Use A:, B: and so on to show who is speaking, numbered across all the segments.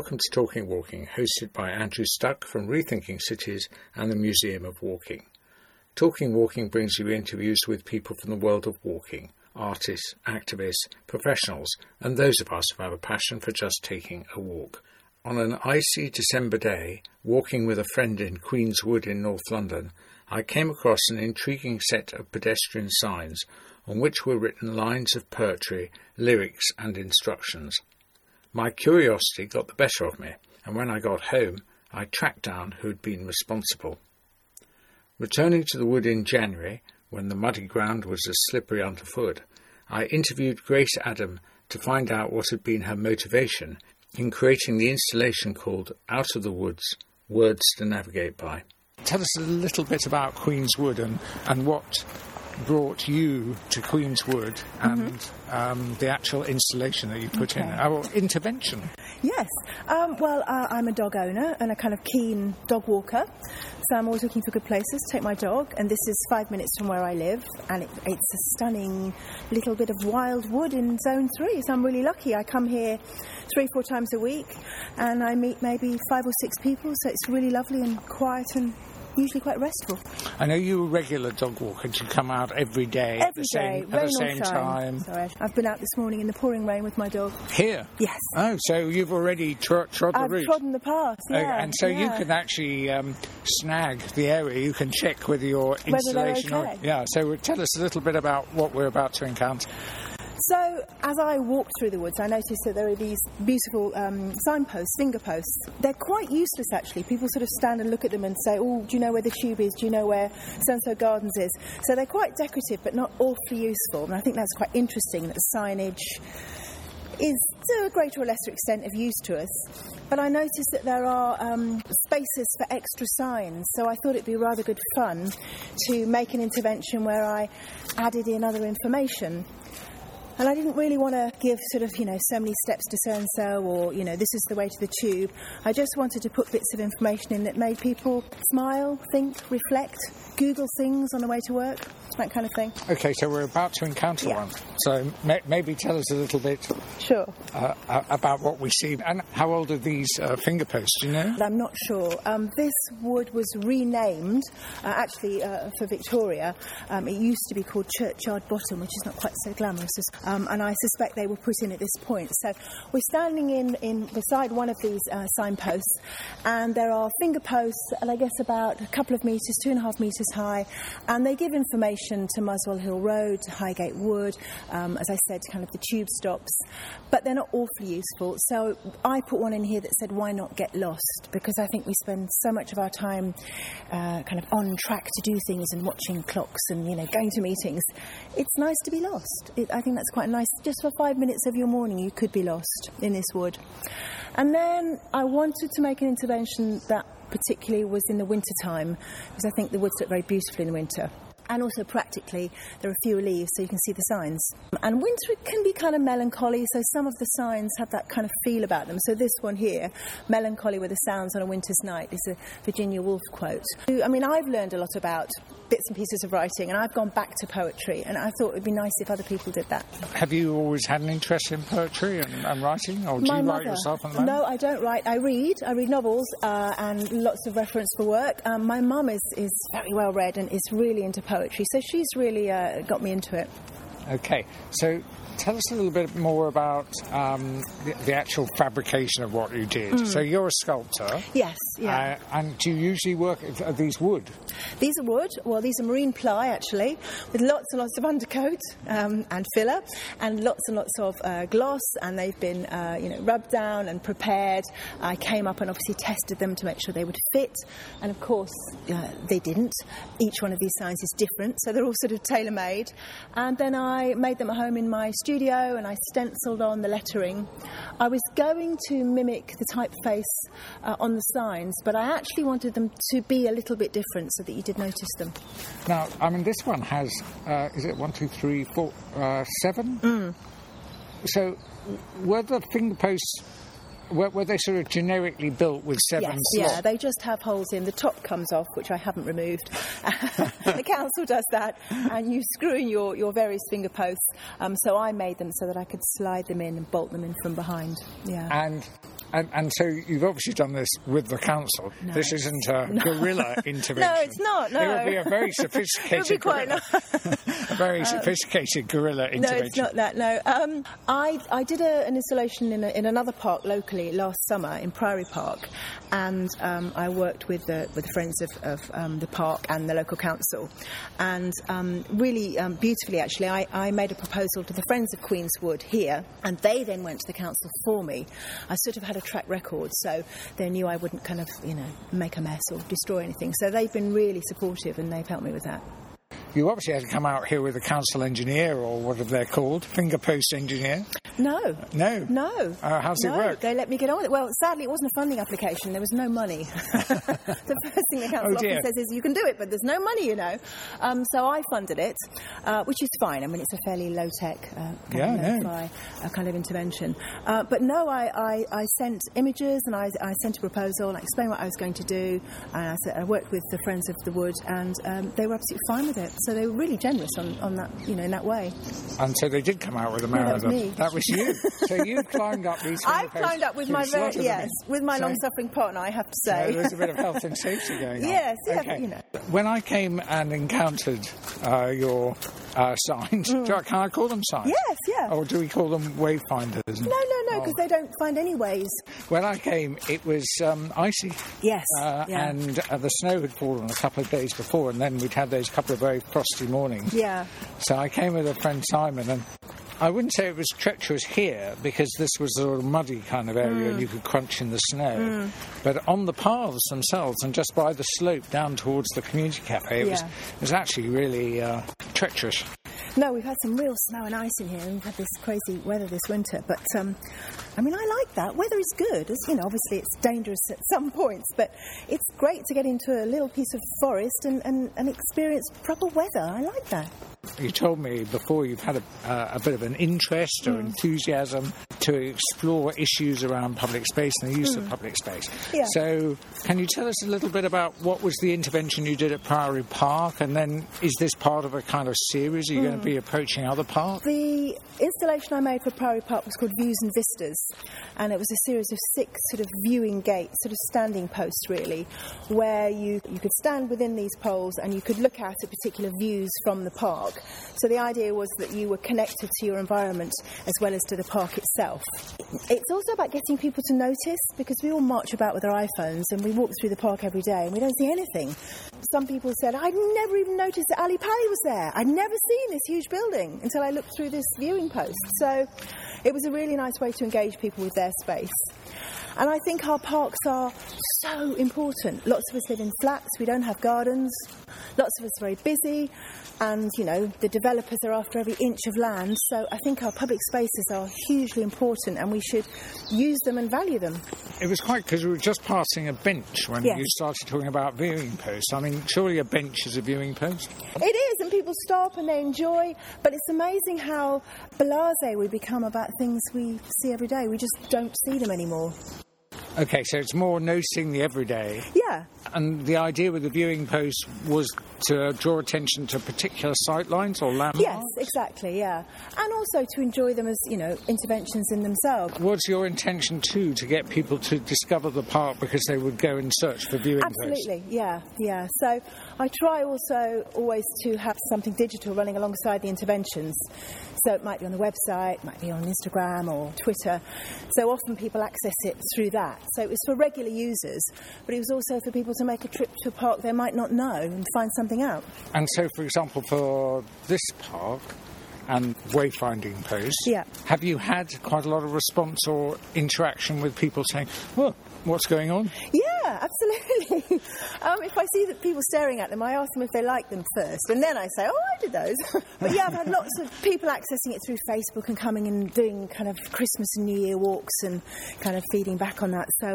A: welcome to Talking Walking, hosted by Andrew Stuck from Rethinking Cities and the Museum of Walking. Talking Walking brings you interviews with people from the world of walking, artists, activists, professionals, and those of us who have a passion for just taking a walk. On an icy December day, walking with a friend in Queen's Wood in North London, I came across an intriguing set of pedestrian signs on which were written lines of poetry, lyrics and instructions. My curiosity got the better of me, and when I got home, I tracked down who had been responsible. Returning to the wood in January, when the muddy ground was as slippery underfoot, I interviewed Grace Adam to find out what had been her motivation in creating the installation called Out of the Woods, Words to Navigate By. Tell us a little bit about Queen's Wood and what brought you to Queen's Wood and the actual installation that you put in, or intervention.
B: Yes. I'm a dog owner and a kind of keen dog walker, so I'm always looking for good places to take my dog, and this is 5 minutes from where I live, and it's a stunning little bit of wild wood in Zone 3, so I'm really lucky. I come here 3-4 times a week, and I meet maybe 5 or 6 people, so it's really lovely and quiet and usually quite restful.
A: I know you're a regular dog walker. You come out every day at the same time.
B: Sorry, I've been out this morning in the pouring rain with my dog.
A: Here?
B: Yes.
A: Oh, so you've already trod the route.
B: I've trodden the path, yeah.
A: And so you can actually snag the area. You can check whether your installation...
B: Whether they're okay.
A: Yeah, so tell us a little bit about what we're about to encounter.
B: So, as I walked through the woods, I noticed that there are these beautiful signposts, finger posts. They're quite useless, actually. People sort of stand and look at them and say, oh, do you know where the tube is? Do you know where so-and-so Gardens is? So they're quite decorative, but not awfully useful. And I think that's quite interesting, that signage is, to a greater or lesser extent, of use to us. But I noticed that there are spaces for extra signs, so I thought it'd be rather good fun to make an intervention where I added in other information. And I didn't really want to give so many steps to so-and-so or, this is the way to the tube. I just wanted to put bits of information in that made people smile, think, reflect, Google things on the way to work, that kind of thing.
A: OK, so we're about to encounter one. So maybe tell us a little bit about what we see. And how old are these finger posts, do you know?
B: I'm not sure. This wood was renamed, for Victoria. It used to be called Churchyard Bottom, which is not quite so glamorous. And I suspect they were put in at this point. So we're standing in beside one of these signposts, and there are finger posts, and I guess about a couple of metres, 2.5 metres high, and they give information to Muswell Hill Road, to Highgate Wood, as I said, kind of the tube stops, but they're not awfully useful. So I put one in here that said, why not get lost? Because I think we spend so much of our time kind of on track to do things and watching clocks and, going to meetings. It's nice to be lost. I think that's quite nice. Just for 5 minutes of your morning, you could be lost in this wood. And then I wanted to make an intervention that particularly was in the winter time, because I think the woods look very beautiful in the winter. And also practically, there are fewer leaves, so you can see the signs. And winter can be kind of melancholy, so some of the signs have that kind of feel about them. So this one here, melancholy with the sounds on a winter's night, is a Virginia Woolf quote. I mean, I've learned a lot about bits and pieces of writing, and I've gone back to poetry, and I thought it would be nice if other people did that.
A: Have you always had an interest in poetry and writing, or do you write yourself at the moment?
B: No, I don't write. I read novels and lots of reference for work. My mum is very well read and is really into poetry, so she's really got me into it.
A: OK, so tell us a little bit more about the actual fabrication of what you did. So you're a sculptor.
B: Yes, yeah.
A: And do you usually work... Are these wood?
B: These are wood. Well, these are marine ply, actually, with lots and lots of undercoat and filler, and lots of gloss, and they've been, rubbed down and prepared. I came up and obviously tested them to make sure they would fit, and of course, they didn't. Each one of these signs is different, so they're all sort of tailor-made. And then I made them at home in my studio, and I stenciled on the lettering. I was going to mimic the typeface on the signs, but I actually wanted them to be a little bit different so that you did notice them.
A: Now, I mean, this one has, is it 1, 2, 3, 4, 7? So, were the finger posts... Were they sort of generically built with 7 slots?
B: Yeah, they just have holes in. The top comes off, which I haven't removed. The council does that, and you screw in your various finger posts. So I made them so that I could slide them in and bolt them in from behind. Yeah.
A: And And so you've obviously done this with the council.
B: No.
A: This isn't a guerrilla intervention.
B: No, it's not, no.
A: It would be a very sophisticated
B: It would be quite
A: a very sophisticated guerrilla intervention.
B: No, it's not that, no. I did an installation in another park locally last summer in Priory Park, and I worked with the friends of the park and the local council. And really beautifully, actually, I made a proposal to the Friends of Queenswood here, and they then went to the council for me. I sort of had a track record, so they knew I wouldn't kind of, make a mess or destroy anything. So they've been really supportive, and they've helped me with that.
A: You obviously had to come out here with a council engineer, or whatever they're called, finger post engineer.
B: No.
A: No? How's it work?
B: They let me get on with it. Well, sadly, it wasn't a funding application. There was no money. The first thing the council office says is, you can do it, but there's no money, So I funded it, which is fine. I mean, it's a fairly low-tech kind of intervention. But no, I sent images, and I sent a proposal, and I explained what I was going to do, and I worked with the Friends of the Wood, and they were absolutely fine with it. So they were really generous on that, in that way.
A: And so they did come out with a marathon.
B: That was me.
A: That was you. So you climbed up these.
B: I've climbed up with my long-suffering partner, I have to say.
A: There's a bit of health and safety going on.
B: Yes,
A: okay. When I came and encountered your signs, can I call them signs?
B: Yes, yeah.
A: Or do we call them wayfinders?
B: No, because they don't find any ways.
A: When I came, it was icy.
B: Yes.
A: And the snow had fallen a couple of days before, and then we'd had those couple of very frosty mornings.
B: Yeah.
A: So I came with a friend Simon, and I wouldn't say it was treacherous here, because this was a sort of muddy kind of area and you could crunch in the snow. But on the paths themselves, and just by the slope down towards the community cafe, it was actually really treacherous.
B: No, we've had some real snow and ice in here, and we've had this crazy weather this winter. But, I like that. Weather is good. Obviously it's dangerous at some points, but it's great to get into a little piece of forest and experience proper weather. I like that.
A: You told me before you've had a bit of an interest or enthusiasm to explore issues around public space and the use of public space.
B: Yeah.
A: So can you tell us a little bit about what was the intervention you did at Priory Park, and then is this part of a kind of series? Are you going to be approaching other parks?
B: The installation I made for Priory Park was called Views and Vistas, and it was a series of 6 sort of viewing gates, sort of standing posts really, where you could stand within these poles and you could look at particular views from the park. So the idea was that you were connected to your environment as well as to the park itself. It's also about getting people to notice, because we all march about with our iPhones and we walk through the park every day and we don't see anything. Some people said, I'd never even noticed that Ali Pali was there. I'd never seen this huge building until I looked through this viewing post. So it was a really nice way to engage people with their space. And I think our parks are so important. Lots of us live in flats, we don't have gardens. Lots of us are very busy, and, the developers are after every inch of land. So I think our public spaces are hugely important, and we should use them and value them.
A: It was quite, because we were just passing a bench when you started talking about viewing posts. I mean, surely a bench is a viewing post?
B: It is, and people stop and they enjoy, but it's amazing how blasé we become about things we see every day. We just don't see them anymore.
A: OK, so it's more noticing the everyday.
B: Yeah.
A: And the idea with the viewing post was to draw attention to particular sightlines or landmarks?
B: Yes, exactly, yeah. And also to enjoy them as, interventions in themselves.
A: What's your intention, too, to get people to discover the park because they would go and search for viewing posts?
B: Absolutely, yeah. So I try also always to have something digital running alongside the interventions. So it might be on the website, it might be on Instagram or Twitter. So often people access it through that. So it was for regular users, but it was also for people to make a trip to a park they might not know and find something out.
A: And so, for example, for this park and wayfinding posts, have you had quite a lot of response or interaction with people saying, well, what's going on?
B: Yeah, absolutely. If I see that people staring at them, I ask them if they like them first, and then I say, oh, I did those. But yeah, I've had lots of people accessing it through Facebook and coming and doing kind of Christmas and New Year walks and kind of feeding back on that. So,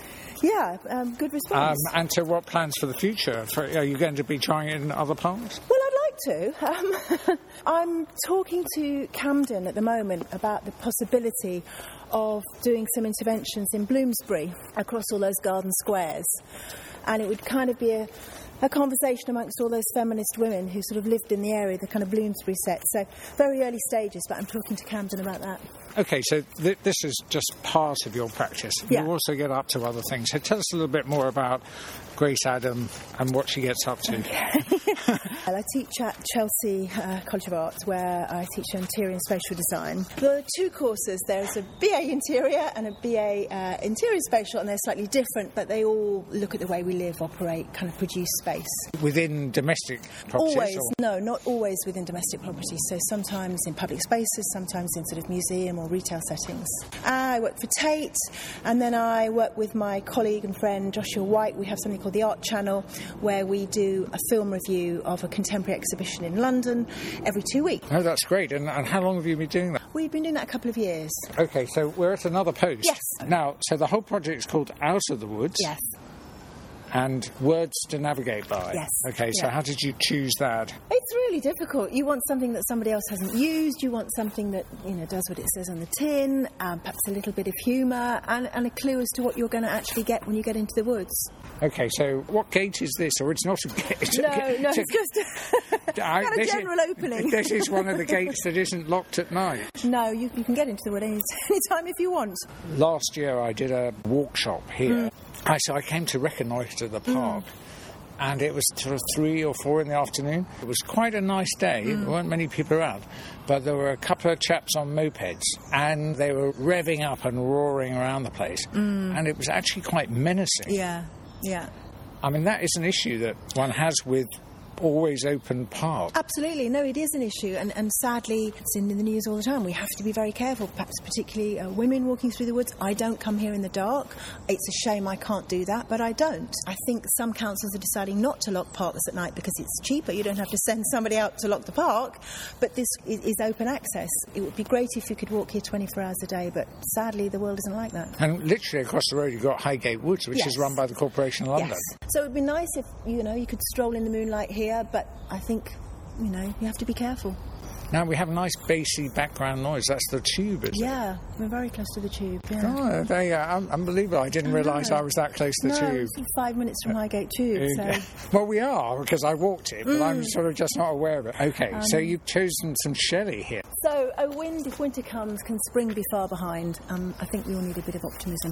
B: good response.
A: And so what plans for the future? Are you going to be trying it in other parks?
B: Well, I'd like to. I'm talking to Camden at the moment about the possibility of doing some interventions in Bloomsbury across all those garden squares, and it would kind of be a conversation amongst all those feminist women who sort of lived in the area, the kind of Bloomsbury set. So very early stages, but I'm talking to Camden about that.
A: OK, so this is just part of your practice.
B: Yeah.
A: You also get up to other things. So tell us a little bit more about Grace Adam and what she gets up to.
B: Well, I teach at Chelsea College of Art, where I teach interior and spatial design. There are two courses. There's a BA Interior and a BA Interior Spatial, and they're slightly different, but they all look at the way we live, operate, kind of produce space.
A: Within domestic properties?
B: Always.
A: Or?
B: No, not always within domestic properties. So sometimes in public spaces, sometimes in sort of museum or retail settings. I work for Tate, and then I work with my colleague and friend Joshua White. We have something called the Art Channel, where we do a film review of a contemporary exhibition in London every 2 weeks.
A: Oh, that's great. And how long have you been doing that?
B: We've been doing that a couple of years.
A: OK, so we're at another post.
B: Yes.
A: Now, so the whole project is called Out of the Woods.
B: Yes.
A: And Words to Navigate By.
B: Yes.
A: OK, so how did you choose that?
B: It's really difficult. You want something that somebody else hasn't used. You want something that, does what it says on the tin, perhaps a little bit of humour, and a clue as to what you're going to actually get when you get into the woods.
A: OK, so what gate is this? Or it's not a gate?
B: No, it's just a general opening.
A: This is one of the gates that isn't locked at night.
B: No, you can get into the wood any time if you want.
A: Last year I did a workshop here. So I came to reconnoitre the park. And it was sort of 3 or 4 in the afternoon. It was quite a nice day. There weren't many people around. But there were a couple of chaps on mopeds, and they were revving up and roaring around the place. And it was actually quite menacing.
B: Yeah.
A: I mean, that is an issue that one has with always open park.
B: Absolutely. No, it is an issue, and sadly it's in the news all the time. We have to be very careful, perhaps particularly women walking through the woods. I don't come here in the dark. It's a shame I can't do that, but I don't. I think some councils are deciding not to lock parks at night because it's cheaper. You don't have to send somebody out to lock the park, but this is open access. It would be great if you could walk here 24 hours a day, but sadly the world isn't like that.
A: And literally across the road you've got Highgate Woods, which is run by the Corporation of London.
B: Yes. So it would be nice if, you could stroll in the moonlight here, but I think, you have to be careful.
A: Now we have a nice bassy background noise. That's the tube, is it?
B: Yeah, we're very close to the tube. Yeah.
A: Oh, there you go. Unbelievable. I didn't realise I was that close to the tube.
B: No, 5 minutes from Highgate Tube. So.
A: Well, we are, because I walked it, but I'm sort of just not aware of it. OK, so you've chosen some Shelley here.
B: So a wind, if winter comes, can spring be far behind. I think we all need a bit of optimism,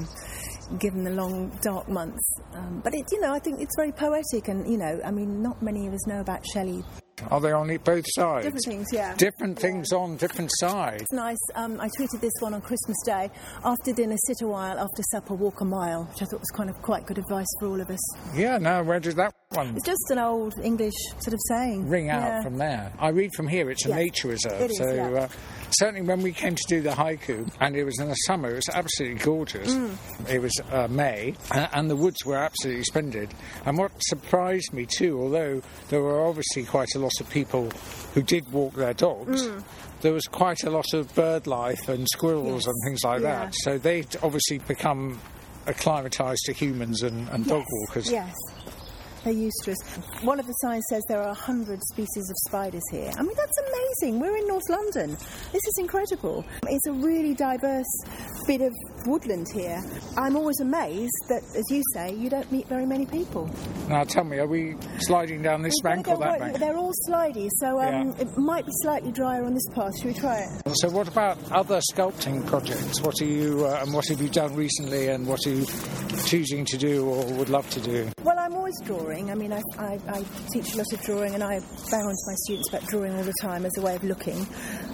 B: given the long, dark months. But, I think it's very poetic and, not many of us know about Shelley.
A: Are they on both sides?
B: Different things, yeah.
A: Different things on different sides.
B: It's nice. I tweeted this one on Christmas Day. After dinner, sit a while. After supper, walk a mile, which I thought was quite good advice for all of us.
A: Yeah, no, where did that one...
B: It's just an old English sort of saying.
A: Ring out from there. I read from here, it's a nature reserve.
B: It is,
A: certainly when we came to do the haiku, and it was in the summer, it was absolutely gorgeous. It was May, and the woods were absolutely splendid. And what surprised me too, although there were obviously quite a lot of people who did walk their dogs, there was quite a lot of bird life and squirrels and things like that. So they'd obviously become acclimatised to humans and dog walkers.
B: Yes. They're used to us. One of the signs says there are 100 species of spiders here. I mean, that's amazing. We're in North London. This is incredible. It's a really diverse bit of woodland here. I'm always amazed that, as you say, you don't meet very many people.
A: Now, tell me, are we sliding down this bank or that bank?
B: They're all slidey, so it might be slightly drier on this path. Should we try it?
A: So what about other sculpting projects? What are you, and what have you done recently, and what are you choosing to do or would love to do?
B: Well, I'm always drawing. I mean, I teach a lot of drawing, and I bang on to my students about drawing all the time as a way of looking.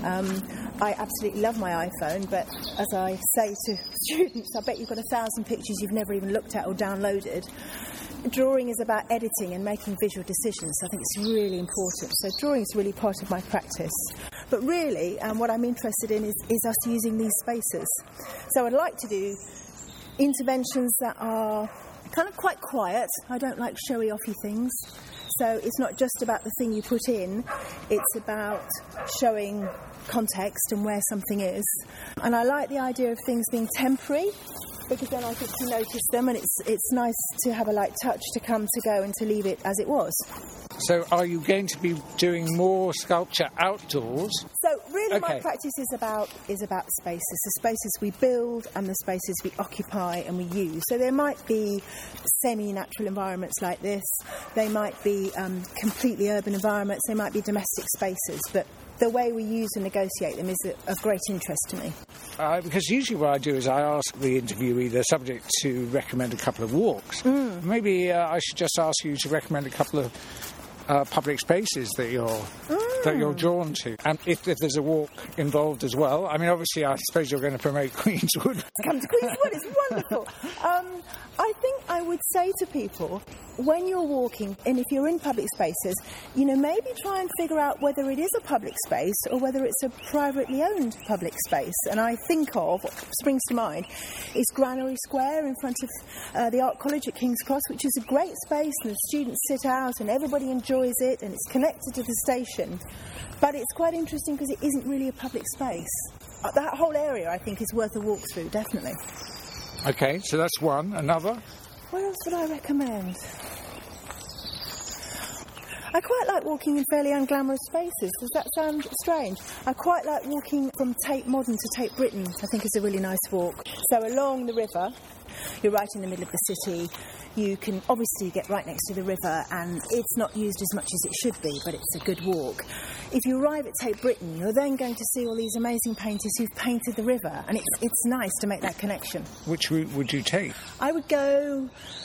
B: I absolutely love my iPhone, but as I say to students, I bet you've got 1,000 pictures you've never even looked at or downloaded. Drawing is about editing and making visual decisions. I think it's really important. So drawing is really part of my practice. But really, what I'm interested in is us using these spaces. So I'd like to do interventions that are kind of quite quiet. I don't like showy-offy things. So it's not just about the thing you put in, it's about showing context and where something is. And I like the idea of things being temporary, because then I get to notice them, and it's nice to have a light touch to come, to go, and to leave it as it was.
A: So are you going to be doing more sculpture outdoors?
B: So really my
A: Okay.
B: practice is about spaces, the spaces we build and the spaces we occupy and we use. So there might be semi-natural environments like this, they might be completely urban environments, they might be domestic spaces, but the way we use and negotiate them is of great interest to me.
A: Because usually what I do is I ask the interviewee, the subject, to recommend a couple of walks. Maybe I should just ask you to recommend a couple of public spaces that you're drawn to, and if there's a walk involved as well. I mean, obviously, I suppose you're going to promote Queenswood.
B: Come to Queenswood, it's wonderful. I think I would say to people, when you're walking, and if you're in public spaces, maybe try and figure out whether it is a public space or whether it's a privately owned public space. And I think of, what springs to mind, is Granary Square in front of the Art College at King's Cross, which is a great space, and the students sit out and everybody enjoys it, and it's connected to the station. But it's quite interesting because it isn't really a public space. That whole area, I think, is worth a walk through, definitely.
A: Okay, so that's one. Another?
B: Where else would I recommend? I quite like walking in fairly unglamorous spaces. Does that sound strange? I quite like walking from Tate Modern to Tate Britain. I think it's a really nice walk. So along the river, you're right in the middle of the city. You can obviously get right next to the river, and it's not used as much as it should be, but it's a good walk. If you arrive at Tate Britain, you're then going to see all these amazing painters who've painted the river, and it's nice to make that connection.
A: Which route would you take?
B: I would go...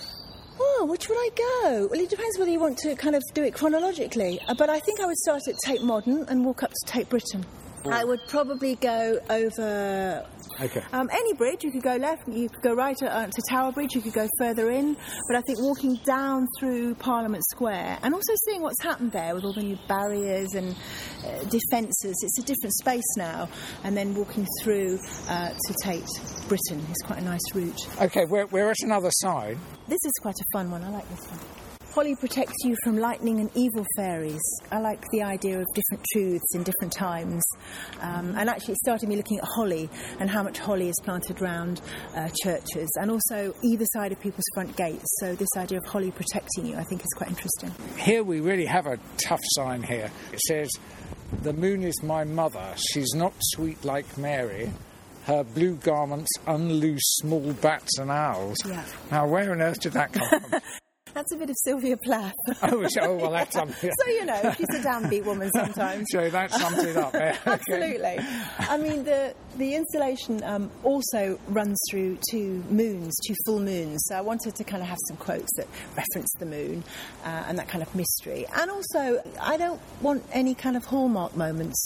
B: which would I go? Well, it depends whether you want to kind of do it chronologically. But I think I would start at Tate Modern and walk up to Tate Britain. I would probably go over any bridge. You could go left, you could go right to Tower Bridge, you could go further in. But I think walking down through Parliament Square and also seeing what's happened there with all the new barriers and defences, it's a different space now. And then walking through to Tate Britain is quite a nice route.
A: Okay, we're at another side.
B: This is quite a fun one. I like this one. Holly protects you from lightning and evil fairies. I like the idea of different truths in different times. And actually it started me looking at holly and how much holly is planted around churches and also either side of people's front gates. So this idea of holly protecting you I think is quite interesting.
A: Here we really have a tough sign here. It says, "The moon is my mother. She's not sweet like Mary. Her blue garments unloose small bats and owls."
B: Yeah.
A: Now, where on earth did that come from?
B: That's a bit of Sylvia Plath.
A: Oh, well, that's something.
B: So, she's a downbeat woman sometimes.
A: So that sums it up. Yeah.
B: Absolutely. I mean, the installation also runs through two full moons. So I wanted to kind of have some quotes that reference the moon and that kind of mystery. And also, I don't want any kind of hallmark moments.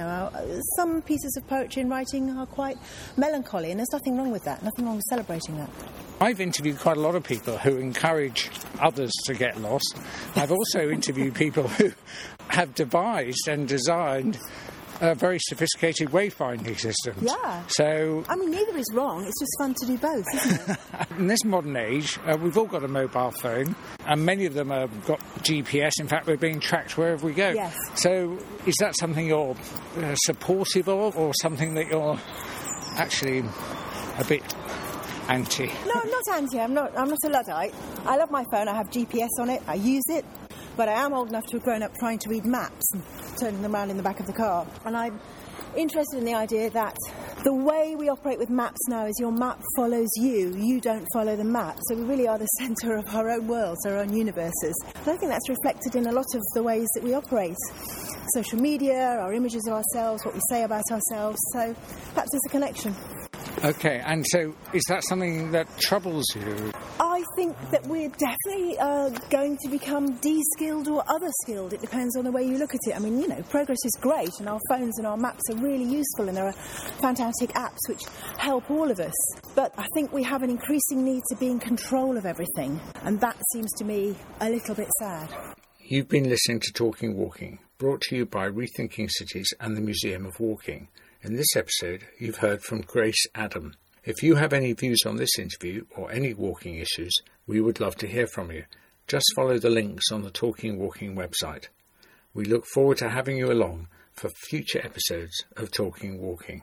B: Some pieces of poetry and writing are quite melancholy, and there's nothing wrong with that. Nothing wrong with celebrating that.
A: I've interviewed quite a lot of people who encourage others to get lost. I've also interviewed people who have devised and designed very sophisticated wayfinding systems.
B: Yeah.
A: So,
B: I mean, neither is wrong. It's just fun to do both, isn't it?
A: in this modern age, we've all got a mobile phone, and many of them have got GPS. In fact, we're being tracked wherever we go.
B: Yes.
A: So is that something you're supportive of, or something that you're actually a bit anti?
B: No, I'm not anti. I'm not a Luddite. I love my phone. I have GPS on it. I use it. But I am old enough to have grown up trying to read maps and turning them around in the back of the car. And I'm interested in the idea that the way we operate with maps now is your map follows you. You don't follow the map. So we really are the centre of our own worlds, our own universes. And I think that's reflected in a lot of the ways that we operate. Social media, our images of ourselves, what we say about ourselves. So perhaps there's a connection.
A: Okay, and so is that something that troubles you?
B: I think that we're definitely going to become de-skilled or other-skilled. It depends on the way you look at it. I mean, progress is great, and our phones and our maps are really useful, and there are fantastic apps which help all of us. But I think we have an increasing need to be in control of everything, and that seems to me a little bit sad.
A: You've been listening to Talking Walking, brought to you by Rethinking Cities and the Museum of Walking. In this episode, you've heard from Grace Adam. If you have any views on this interview or any walking issues, we would love to hear from you. Just follow the links on the Talking Walking website. We look forward to having you along for future episodes of Talking Walking.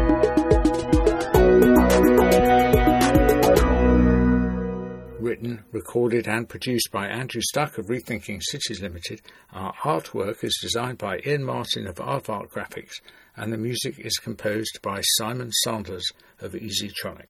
A: Written, Recorded and produced by Andrew Stuck of Rethinking Cities Limited, our artwork is designed by Ian Martin of Aardvark Graphics, and the music is composed by Simon Sanders of EasyTronic.